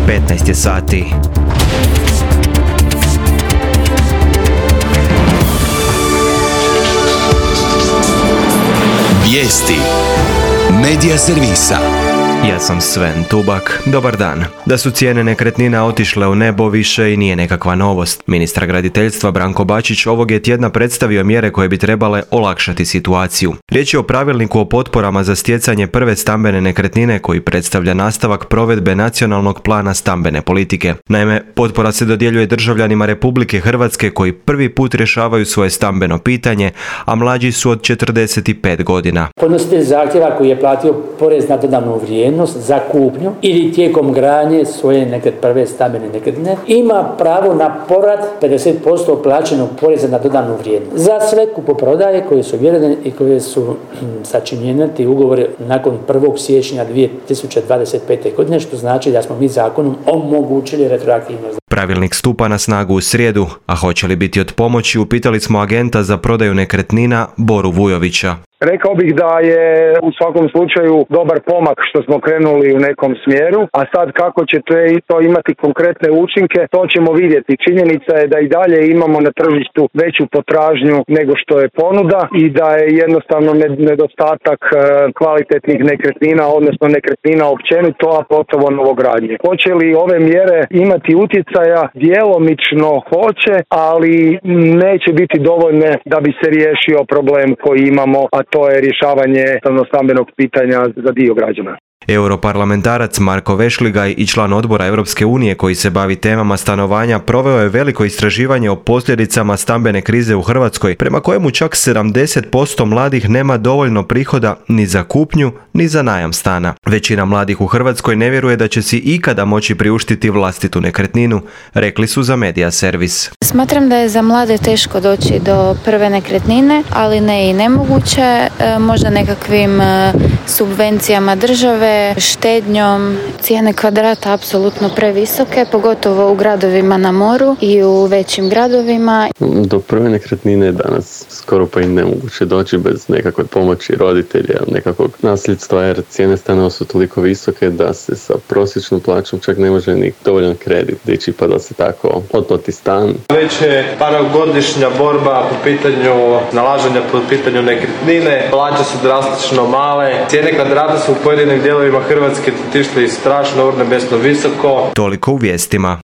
15 je sati. Vijesti Medija servisa. Ja sam Sven Tubak. Dobar dan. Da su cijene nekretnina otišle u nebo više i nije nekakva novost. Ministar graditeljstva Branko Bačić ovog je tjedna predstavio mjere koje bi trebale olakšati situaciju. Riječ je o pravilniku o potporama za stjecanje prve stambene nekretnine koji predstavlja nastavak provedbe nacionalnog plana stambene politike. Naime, potpora se dodjeljuje državljanima Republike Hrvatske koji prvi put rješavaju svoje stambeno pitanje, a mlađi su od 45 godina. Podnositelj zahtjeva koji je platio porez na dodanu vrijednost za kupnju ili tijekom gradnje svoje prve stambene nekretnine ima pravo na povrat 50% plaćenog poreza na dodanu vrijednost. Za sve kupoprodaje koje su vjerene i koje su sačinjene ti ugovori nakon 1. siječnja 2025. godine, što znači da smo mi zakonom omogućili retroaktivnost. Pravilnik stupa na snagu u srijedu, a hoće li biti od pomoći, upitali smo agenta za prodaju nekretnina Boru Vujovića. Rekao bih da je u svakom slučaju dobar pomak što smo krenuli u nekom smjeru, a sad kako će to imati konkretne učinke, to ćemo vidjeti. Činjenica je da i dalje imamo na tržištu veću potražnju nego što je ponuda i da je jednostavno nedostatak kvalitetnih nekretnina, odnosno nekretnina općenito, a pogotovo novogradnje. Hoće li ove mjere imati utjecaja? Djelomično hoće, ali neće biti dovoljne da bi se riješio problem koji imamo, a to je rješavanje stambenog pitanja za dio građana. Europarlamentarac Marko Vešligaj i član odbora Europske unije koji se bavi temama stanovanja proveo je veliko istraživanje o posljedicama stambene krize u Hrvatskoj, prema kojemu čak 70% mladih nema dovoljno prihoda ni za kupnju ni za najam stana. Većina mladih u Hrvatskoj ne vjeruje da će si ikada moći priuštiti vlastitu nekretninu, rekli su za Medija servis. Smatram da je za mlade teško doći do prve nekretnine, ali ne i nemoguće, možda nekakvim subvencijama države, štednjom. Cijene kvadrata apsolutno previsoke, pogotovo u gradovima na moru i u većim gradovima. Do prve nekretnine je danas skoro pa i nemoguće doći bez nekakve pomoći roditelja, nekakvog nasljedstva, jer cijene stanova su toliko visoke da se sa prosječnom plaćom čak ne može ni dovoljan kredit dići pa da se tako otplati stan. Već je paragodišnja borba po pitanju nalaženja po pitanju nekretnine, plaće su drastično male, cijene kvadrata su u pojedinim dijelovima Hrvatske otišli strašno urnebesno visoko. Toliko u vijestima.